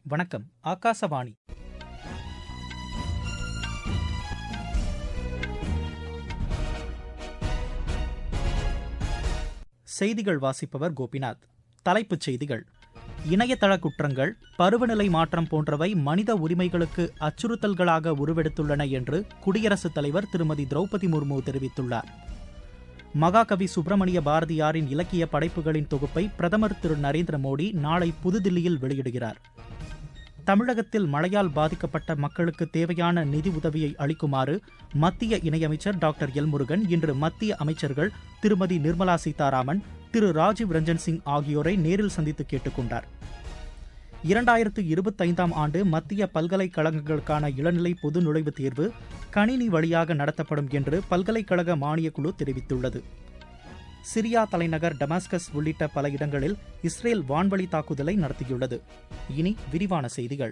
வணக்கம். ஆகாசவாணி. செய்திகள் வாசிப்பவர் கோபிநாத். தலைப்புச் செய்திகள். இணையதள குற்றங்கள், பருவநிலை மாற்றம் போன்றவை மனித உரிமைகளுக்கு அச்சுறுத்தல்களாக உருவெடுத்துள்ளன என்று குடியரசுத் தலைவர் திருமதி திரௌபதி முர்மு தெரிவித்துள்ளார். மகாகவி சுப்பிரமணிய பாரதியாரின் இலக்கிய படைப்புகளின் தொகுப்பை பிரதமர் திரு நரேந்திர மோடி நாளை புதுதில்லியில் வெளியிடுகிறார். தமிழகத்தில் மழையால் பாதிக்கப்பட்ட மக்களுக்கு தேவையான நிதி உதவியை அளிக்குமாறு மத்திய இணையமைச்சர் டாக்டர் எல் முருகன் இன்று மத்திய அமைச்சர்கள் திருமதி நிர்மலா சீதாராமன், திரு ராஜீவ் ரஞ்சன் சிங் ஆகியோரை நேரில் சந்தித்து கேட்டுக் கொண்டார். 2025ஆம் ஆண்டு மத்திய பல்கலைக்கழகங்களுக்கான இளநிலை பொது நுழைவுத் தேர்வு கணினி வழியாக நடத்தப்படும் என்று பல்கலைக்கழக மானியக்குழு தெரிவித்துள்ளது. சிரியா தலைநகர் டமாஸ்கஸ் உள்ளிட்ட பல இடங்களில் இஸ்ரேல் வான்வழி தாக்குதலை நடத்தியுள்ளது. இனி விரிவான செய்திகள்.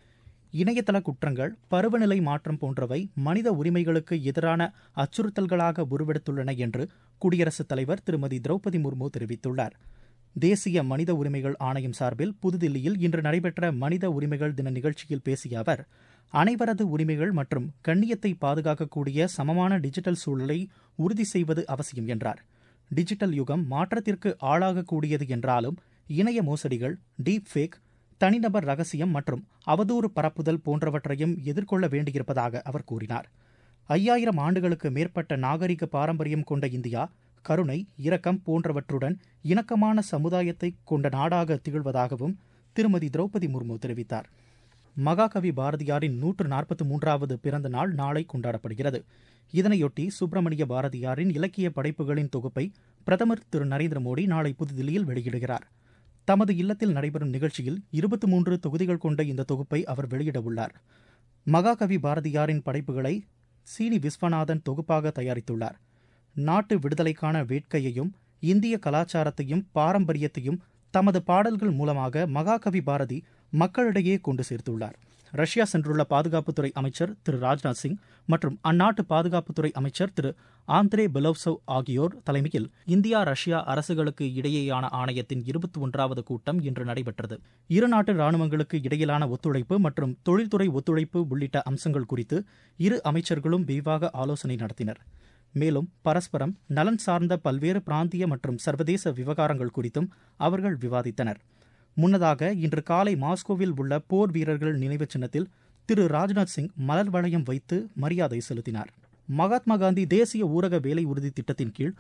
இணையதள குற்றங்கள், பருவநிலை மாற்றம் போன்றவை மனித உரிமைகளுக்கு எதிரான அச்சுறுத்தல்களாக உருவெடுத்துள்ளன என்று குடியரசுத் தலைவர் திருமதி திரௌபதி முர்மு தெரிவித்துள்ளார். தேசிய மனித உரிமைகள் ஆணையம் சார்பில் புதுதில்லியில் இன்று நடைபெற்ற மனித உரிமைகள் தின நிகழ்ச்சியில் பேசிய அவர், அனைவரது உரிமைகள் மற்றும் கண்ணியத்தை பாதுகாக்கக்கூடிய சமமான டிஜிட்டல் சூழலை உறுதி செய்வது அவசியம் என்றார். டிஜிட்டல் யுகம் மாற்றத்திற்கு ஆளாகக்கூடியது என்றாலும் இணைய மோசடிகள், டீப் ஃபேக், தனிநபர் ரகசியம் மற்றும் அவதூறு பரப்புதல் போன்றவற்றையும் எதிர்கொள்ள வேண்டியிருப்பதாக அவர் கூறினார். 5000 ஆண்டுகளுக்கு மேற்பட்ட நாகரிக பாரம்பரியம் கொண்ட இந்தியா கருணை, இரக்கம் போன்றவற்றுடன் இணக்கமான சமுதாயத்தை கொண்ட நாடாக திகழ்வதாகவும் திருமதி திரௌபதி முர்மு தெரிவித்தார். மகாகவி பாரதியாரின் 143வது பிறந்த நாள் நாளை கொண்டாடப்படுகிறது. இதனையொட்டி சுப்பிரமணிய பாரதியாரின் இலக்கிய படைப்புகளின் தொகுப்பை பிரதமர் திரு நரேந்திர மோடி நாளை புதுதில்லியில் வெளியிடுகிறார். தமது இல்லத்தில் நடைபெறும் நிகழ்ச்சியில் 23 தொகுதிகள் கொண்ட இந்த தொகுப்பை அவர் வெளியிடவுள்ளார். மகாகவி பாரதியாரின் படைப்புகளை சீனி விஸ்வநாதன் தொகுப்பாக தயாரித்துள்ளார். நாட்டு விடுதலைக்கான வேட்கையையும் இந்திய கலாச்சாரத்தையும் பாரம்பரியத்தையும் தமது பாடல்கள் மூலமாக மகாகவி பாரதி மக்களிடையே கொண்டு சேர்த்துள்ளார். ரஷ்யா சென்றுள்ள பாதுகாப்புத்துறை அமைச்சர் திரு ராஜ்நாத் சிங் மற்றும் அந்நாட்டு பாதுகாப்புத்துறை அமைச்சர் திரு ஆந்திரே பெலோவ்சவ் ஆகியோர் தலைமையில் இந்தியா ரஷ்யா அரசுகளுக்கு இடையேயான ஆணையத்தின் 21வது கூட்டம் இன்று நடைபெற்றது. இரு நாட்டு ராணுவங்களுக்கு இடையிலான ஒத்துழைப்பு மற்றும் தொழில்துறை ஒத்துழைப்பு உள்ளிட்ட அம்சங்கள் குறித்து இரு அமைச்சர்களும் விரிவாக ஆலோசனை நடத்தினர். மேலும் பரஸ்பரம் நலன் சார்ந்த பல்வேறு பிராந்திய மற்றும் சர்வதேச விவகாரங்கள் குறித்தும் அவர்கள் விவாதித்தனர். முன்னதாக இன்று காலை மாஸ்கோவில் உள்ள போர் வீரர்கள் நினைவு சின்னத்தில் திரு ராஜ்நாத் சிங் மலர் வளையம் வைத்து மரியாதை செலுத்தினார். மகாத்மா காந்தி தேசிய ஊரக வேலை உறுதி திட்டத்தின் கீழ்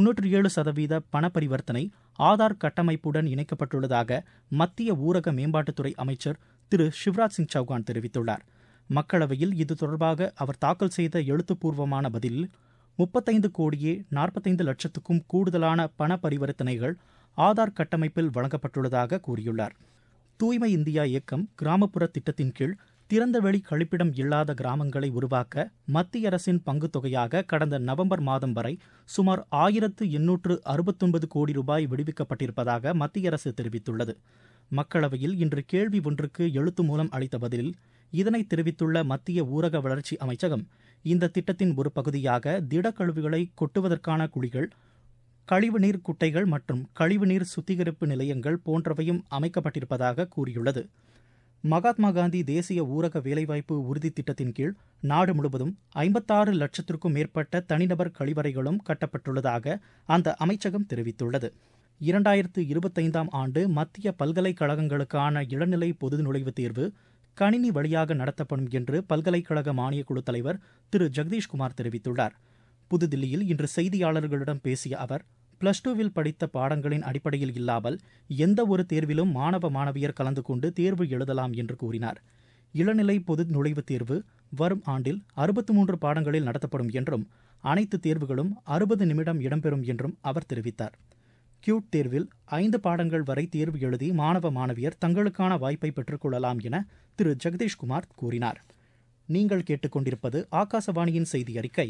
97% பண பரிவர்த்தனை ஆதார் கட்டமைப்புடன் இணைக்கப்பட்டுள்ளதாக மத்திய ஊரக மேம்பாட்டுத்துறை அமைச்சர் திரு சிவராஜ் சிங் சௌகான் தெரிவித்துள்ளார். மக்களவையில் இது தொடர்பாக அவர் தாக்கல் செய்த எழுத்துப்பூர்வமான பதிலில் 35,45,00,000க்கும் கூடுதலான பண பரிவர்த்தனைகள் ஆதார் கட்டமைப்பில் வழங்கப்பட்டுள்ளதாக கூறியுள்ளார். தூய்மை இந்தியா இயக்கம் கிராமப்புற திட்டத்தின் கீழ் திறந்தவெளி கழிப்பிடம் இல்லாத கிராமங்களை உருவாக்க மத்திய அரசின் பங்குத் தொகையாக கடந்த நவம்பர் மாதம் வரை சுமார் 1869 கோடி ரூபாய் விடுவிக்கப்பட்டிருப்பதாக மத்திய அரசு தெரிவித்துள்ளது. மக்களவையில் இன்று கேள்வி ஒன்றுக்கு எழுத்து மூலம் அளித்த பதிலில் இதனை தெரிவித்துள்ள மத்திய ஊரக வளர்ச்சி அமைச்சகம், இந்த திட்டத்தின் ஒரு பகுதியாக திடக்கழிவுகளை கொட்டுவதற்கான குழிகள், கழிவுநீர் குட்டைகள் மற்றும் கழிவுநீர் சுத்திகரிப்பு நிலையங்கள் போன்றவையும் அமைக்கப்பட்டிருப்பதாக கூறியுள்ளது. மகாத்மா காந்தி தேசிய ஊரக வேலைவாய்ப்பு உறுதி திட்டத்தின் கீழ் நாடு முழுவதும் 56 லட்சத்திற்கும் மேற்பட்ட தனிநபர் கழிவறைகளும் கட்டப்பட்டுள்ளதாக அந்த அமைச்சகம் தெரிவித்துள்ளது. 2025ஆம் ஆண்டு மத்திய பல்கலைக்கழகங்களுக்கான இளநிலை பொது நுழைவுத் தேர்வு கணினி வழியாக நடத்தப்படும் என்று பல்கலைக்கழக மானியக்குழு தலைவர் திரு ஜெகதீஷ்குமார் தெரிவித்துள்ளார். புதுதில்லியில் இன்று செய்தியாளர்களிடம் பேசிய அவர், +2வில் படித்த பாடங்களின் அடிப்படையில் இல்லாமல் எந்த ஒரு தேர்விலும் மாணவ மாணவியர் கலந்து கொண்டு தேர்வு எழுதலாம் என்று கூறினார். இளநிலை பொது நுழைவுத் தேர்வு வரும் ஆண்டில் 63 பாடங்களில் நடத்தப்படும் என்றும் அனைத்து தேர்வுகளும் 60 நிமிடம் இடம்பெறும் என்றும் அவர் தெரிவித்தார். கியூட் தேர்வில் 5 பாடங்கள் வரை தேர்வு எழுதி மாணவ மாணவியர் தங்களுக்கான வாய்ப்பை பெற்றுக் கொள்ளலாம் என திரு ஜெகதீஷ்குமார் கூறினார். நீங்கள் கேட்டுக்கொண்டிருப்பது ஆகாசவாணியின் செய்தி அறிக்கை.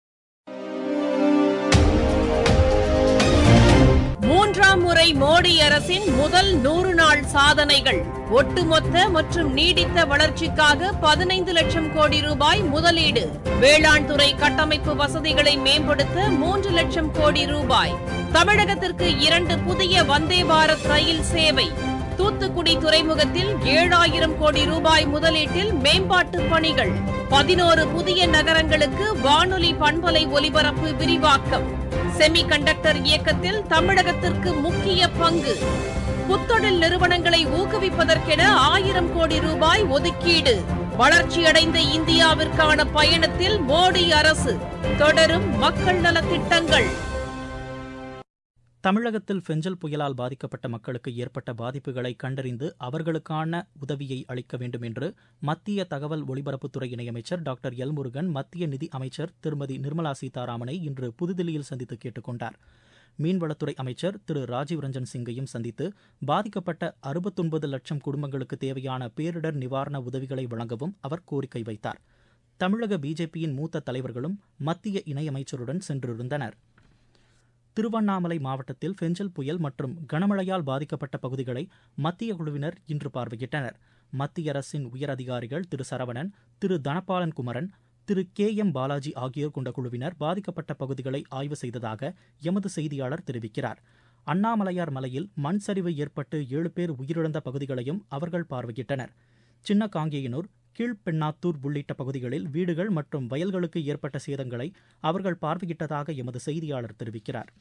3ஆம் முறை மோடி அரசின் முதல் 100 நாள் சாதனைகள். ஒட்டுமொத்த மற்றும் நீடித்த வளர்ச்சிக்காக 15 லட்சம் கோடி ரூபாய் முதலீடு. வேளாண் துறை கட்டமைப்பு வசதிகளை மேம்படுத்த 3 லட்சம் கோடி ரூபாய். தமிழகத்திற்கு 2 புதிய வந்தே பாரத் ரயில் சேவை. தூத்துக்குடி துறைமுகத்தில் 7000 கோடி ரூபாய் முதலீட்டில் மேம்பாட்டு பணிகள். 11 புதிய நகரங்களுக்கு வானொலி பண்பலை ஒலிபரப்பு விரிவாக்கம். செமி கண்டக்டர் இயக்கத்தில் தமிழகத்திற்கு முக்கிய பங்கு. புத்தொழில் நிறுவனங்களை ஊக்குவிப்பதற்கென 1000 கோடி ரூபாய் ஒதுக்கீடு. வளர்ச்சியடைந்த இந்தியாவிற்கான பயணத்தில் மோடி அரசு. தொடரும் மக்கள் நலத் திட்டங்கள். தமிழகத்தில் பெஞ்சல் புயலால் பாதிக்கப்பட்ட மக்களுக்கு ஏற்பட்ட பாதிப்புகளை கண்டறிந்து அவர்களுக்கான உதவியை அளிக்க வேண்டும் என்று மத்திய தகவல் ஒலிபரப்புத்துறை இணையமைச்சர் டாக்டர் எல் முருகன் மத்திய நிதி அமைச்சர் திருமதி நிர்மலா சீதாராமனை இன்று புதுதில்லியில் சந்தித்து கேட்டுக் கொண்டார். மீன்வளத்துறை அமைச்சர் திரு ராஜீவ் ரஞ்சன் சிங்கையும் சந்தித்து பாதிக்கப்பட்ட 69 லட்சம் குடும்பங்களுக்கு தேவையான பேரிடர் நிவாரண உதவிகளை வழங்கவும் அவர் கோரிக்கை வைத்தார். தமிழக பிஜேபியின் மூத்த தலைவர்களும் மத்திய இணையமைச்சருடன் சென்றிருந்தனர். திருவண்ணாமலை மாவட்டத்தில் பெஞ்சல் புயல் மற்றும் கனமழையால் பாதிக்கப்பட்ட பகுதிகளை மத்திய குழுவினர் இன்று பார்வையிட்டனர். மத்திய அரசின் உயர் அதிகாரிகள் திரு சரவணன், திரு தனபாலன் குமரன், திரு KM பாலாஜி ஆகியோர் கொண்ட குழுவினர் பாதிக்கப்பட்ட பகுதிகளை ஆய்வு செய்ததாக எமது செய்தியாளர் தெரிவிக்கிறார். அண்ணாமலையார் மலையில் மண் சரிவு ஏற்பட்டு 7 பேர் உயிரிழந்த பகுதிகளையும் அவர்கள் பார்வையிட்டனர். சின்ன காங்கேயனூர், கீழ்பெண்ணாத்தூர் உள்ளிட்ட பகுதிகளில் வீடுகள் மற்றும் வயல்களுக்கு ஏற்பட்ட சேதங்களை அவர்கள் பார்வையிட்டதாக எமது செய்தியாளர் தெரிவிக்கிறார்.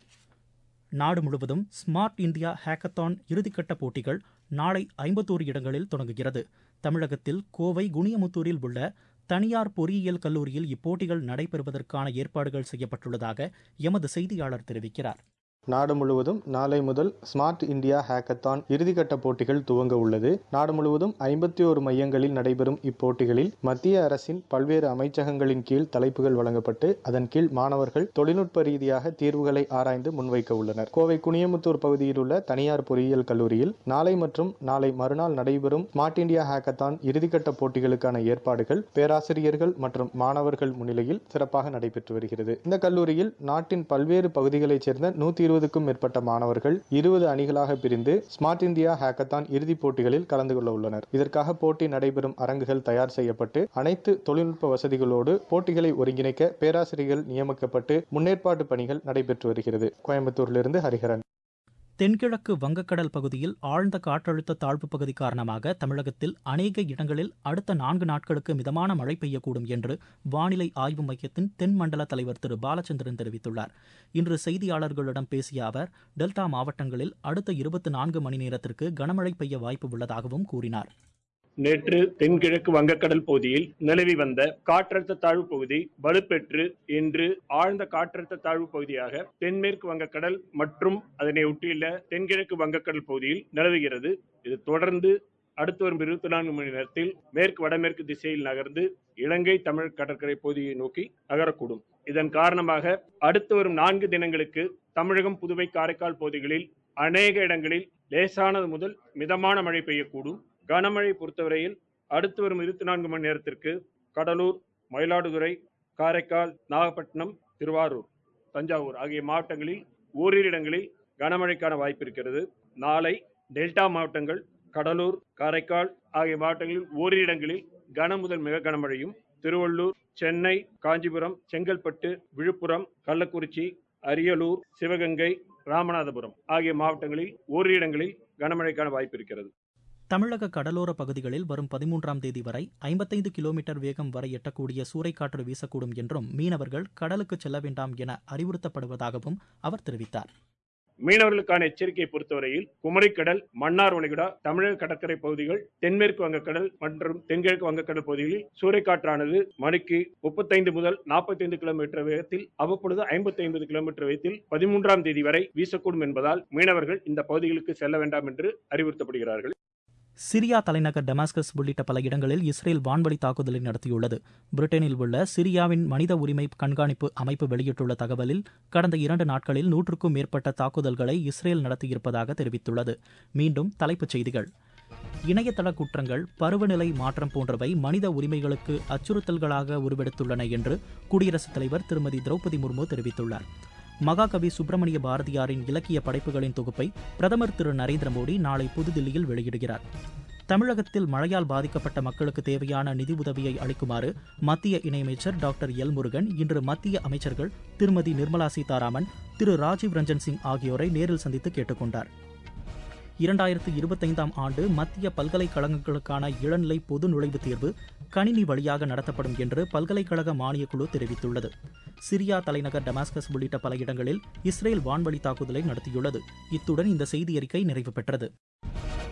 நாடு முழுவதும் ஸ்மார்ட் இந்தியா ஹேக்கத்தான் இறுதிக்கட்ட போட்டிகள் நாளை 51 இடங்களில் தொடங்குகிறது. தமிழகத்தில் கோவை குனியமுத்தூரில் உள்ள தனியார் பொறியியல் கல்லூரியில் இப்போட்டிகள் நடைபெறுவதற்கான ஏற்பாடுகள் செய்யப்பட்டுள்ளதாக எமது செய்தியாளர் தெரிவிக்கிறார். நாடு முழுவதும் நாளை முதல் ஸ்மார்ட் இந்தியா ஹேக்கத்தான் இறுதிக்கட்ட போட்டிகள் துவங்க உள்ளது. நாடு முழுவதும் 51 மையங்களில் நடைபெறும் இப்போட்டிகளில் மத்திய அரசின் பல்வேறு அமைச்சகங்களின் கீழ் தலைப்புகள் வழங்கப்பட்டு அதன் கீழ் மாணவர்கள் தொழில்நுட்ப ரீதியாக தீர்வுகளை ஆராய்ந்து முன்வைக்க உள்ளனர். கோவை குனியமுத்தூர் பகுதியில் உள்ள தனியார் பொறியியல் கல்லூரியில் நாளை மற்றும் நாளை மறுநாள் நடைபெறும் ஸ்மார்ட் இந்தியா ஹேக்கத்தான் இறுதிக்கட்ட போட்டிகளுக்கான ஏற்பாடுகள் பேராசிரியர்கள் மற்றும் மாணவர்கள் முன்னிலையில் சிறப்பாக நடைபெற்று வருகிறது. இந்த கல்லூரியில் நாட்டின் பல்வேறு பகுதிகளைச் சேர்ந்த 120க்கும் மேற்பட்ட மாணவர்கள் 20 அணிகளாக பிரிந்து ஸ்மார்ட் இந்தியா ஹேக்கத்தான் இறுதிப் போட்டிகளில் கலந்து கொள்ள உள்ளனர். இதற்காக போட்டி நடைபெறும் அரங்குகள் தயார் செய்யப்பட்டு அனைத்து தொழில்நுட்ப வசதிகளோடு போட்டிகளை ஒருங்கிணைக்க பேராசிரியர்கள் நியமிக்கப்பட்டு முன்னேற்பாட்டு பணிகள் நடைபெற்று வருகிறது. கோயம்புத்தூரிலிருந்து ஹரிஹரன். தென்கிழக்கு வங்கக்கடல் பகுதியில் ஆழ்ந்த காற்றழுத்த தாழ்வு பகுதி காரணமாக தமிழகத்தில் அநேக இடங்களில் அடுத்த 4 நாட்களுக்கு மிதமான மழை பெய்யக்கூடும் என்று வானிலை ஆய்வு மையத்தின் தென்மண்டல தலைவர் திரு பாலச்சந்திரன் தெரிவித்துள்ளார். இன்று செய்தியாளர்களிடம் பேசிய அவர் டெல்டா மாவட்டங்களில் அடுத்த 24 மணி நேரத்திற்கு கனமழை பெய்ய வாய்ப்பு உள்ளதாகவும் கூறினார். நேற்று தென்கிழக்கு வங்கக்கடல் பகுதியில் நிலவி வந்த காற்றழுத்த தாழ்வு பகுதி வலுப்பெற்று இன்று ஆழ்ந்த காற்றழுத்த தாழ்வு பகுதியாக தென்மேற்கு வங்கக்கடல் மற்றும் அதனை ஒட்டியுள்ள தென்கிழக்கு வங்கக்கடல் பகுதியில் நிலவுகிறது. இது தொடர்ந்து அடுத்து வரும் 24 மணி நேரத்தில் மேற்கு வடமேற்கு திசையில் நகர்ந்து இலங்கை தமிழ் கடற்கரை பகுதியை நோக்கி நகரக்கூடும். இதன் காரணமாக அடுத்து வரும் 4 தினங்களுக்கு தமிழகம், புதுவை, காரைக்கால் பகுதிகளில் அநேக இடங்களில் லேசானது முதல் மிதமான மழை பெய்யக்கூடும். கனமழை பொறுத்தவரையில் அடுத்து வரும் 24 மணி நேரத்திற்கு கடலூர், மயிலாடுதுறை, காரைக்கால், நாகப்பட்டினம், திருவாரூர், தஞ்சாவூர் ஆகிய மாவட்டங்களில் ஓரிரு இடங்களில் கனமழைக்கான வாய்ப்பு இருக்கிறது. நாளை டெல்டா மாவட்டங்கள் கடலூர், காரைக்கால் ஆகிய மாவட்டங்களில் ஓரிரு இடங்களில் கன முதல் மிக கனமழையும், திருவள்ளூர், சென்னை, காஞ்சிபுரம், செங்கல்பட்டு, விழுப்புரம், கள்ளக்குறிச்சி, அரியலூர், சிவகங்கை, ராமநாதபுரம் ஆகிய மாவட்டங்களில் ஓரிரு இடங்களில் கனமழைக்கான வாய்ப்பு இருக்கிறது. தமிழக கடலோர பகுதிகளில் வரும் 13ஆம் தேதி வரை 55 கிலோமீட்டர் வேகம் வரை எட்டக்கூடிய சூறைக்காற்று வீசக்கூடும் என்றும் மீனவர்கள் கடலுக்கு செல்ல வேண்டாம் என அறிவுறுத்தப்படுவதாகவும் அவர் தெரிவித்தார். மீனவர்களுக்கான எச்சரிக்கையை பொறுத்தவரையில் குமரிக்கடல், மன்னார் வளைகுடா, தமிழக கடற்கரை பகுதிகள், தென்மேற்கு வங்கக்கடல் மற்றும் தென்கிழக்கு வங்கக்கடல் பகுதிகளில் சூறைக்காற்றானது மணிக்கு 35 முதல் 45 கிலோமீட்டர் வேகத்தில் அவ்வப்பொழுது 50 கிலோமீட்டர் வேகத்தில் 13ஆம் தேதி வரை வீசக்கூடும் என்பதால் மீனவர்கள் இந்த பகுதிகளுக்கு செல்ல வேண்டாம் என்று அறிவுறுத்தப்படுகிறார்கள். சிரியா தலைநகர் டமாஸ்கஸ் உள்ளிட்ட பல இடங்களில் இஸ்ரேல் வான்வழி தாக்குதலை நடத்தியுள்ளது. பிரிட்டனில் உள்ள சிரியாவின் மனித உரிமை கண்காணிப்பு அமைப்பு வெளியிட்டுள்ள தகவலில் கடந்த 2 நாட்களில் 100க்கும் மேற்பட்ட தாக்குதல்களை இஸ்ரேல் நடத்தியிருப்பதாக தெரிவித்துள்ளது. மீண்டும் தலைப்புச் செய்திகள். இணையதள குற்றங்கள், பருவநிலை மாற்றம் போன்றவை மனித உரிமைகளுக்கு அச்சுறுத்தல்களாக உருவெடுத்துள்ளன என்று குடியரசுத் தலைவர் திருமதி திரௌபதி முர்மு தெரிவித்துள்ளார். மகாகவி சுப்பிரமணிய பாரதியாரின் இலக்கிய படைப்புகளின் தொகுப்பை பிரதமர் திரு நரேந்திர மோடி நாளை புதுதில்லியில் வெளியிடுகிறார். தமிழகத்தில் மழையால் பாதிக்கப்பட்ட மக்களுக்கு தேவையான நிதி உதவியை அளிக்குமாறு மத்திய இணையமைச்சர் டாக்டர் எல் முருகன் இன்று மத்திய அமைச்சர்கள் திருமதி நிர்மலா சீதாராமன், திரு ராஜீவ் ரஞ்சன் சிங் ஆகியோரை நேரில் சந்தித்து கேட்டுக் கொண்டார். 2025ஆம் ஆண்டு மத்திய பல்கலைக்கழகங்களுக்கான இளநிலை பொது நுழைவுத் தேர்வு கணினி வழியாக நடத்தப்படும் என்று பல்கலைக்கழக மானியக்குழு தெரிவித்துள்ளது. சிரியா தலைநகர் டமாஸ்கஸ் உள்ளிட்ட பல இடங்களில் இஸ்ரேல் வான்வழி தாக்குதலை நடத்தியுள்ளது. இத்துடன் இந்த செய்தி அறிக்கை நிறைவு பெற்றது.